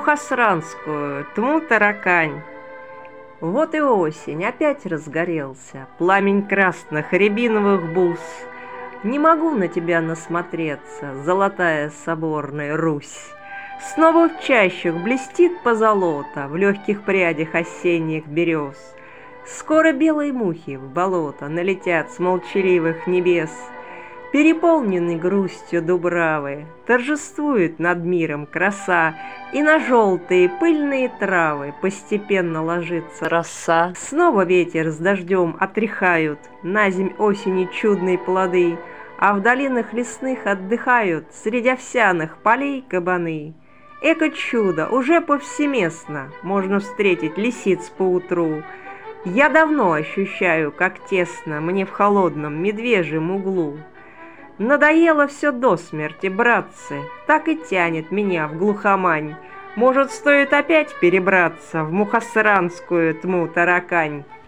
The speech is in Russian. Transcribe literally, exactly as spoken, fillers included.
мухосранскую, тьму таракань. Вот и осень опять разгорелся, пламень красных рябиновых бус. Не могу на тебя насмотреться, золотая соборная Русь. Снова в чащах блестит позолота, в легких прядях осенних берез. Скоро белые мухи в болото налетят с молчаливых небес. Переполненный грустью дубравы, торжествует над миром краса, и на желтые пыльные травы постепенно ложится роса. Снова ветер с дождем отряхают на земь осени чудные плоды, а в долинах лесных отдыхают среди овсяных полей кабаны. Эко чудо, уже повсеместно можно встретить лисиц поутру. Я давно ощущаю, как тесно мне в холодном медвежьем углу. Надоело все до смерти, братцы, так и тянет меня в глухомань. Может, стоит опять перебраться в мухосранскую тьму таракань?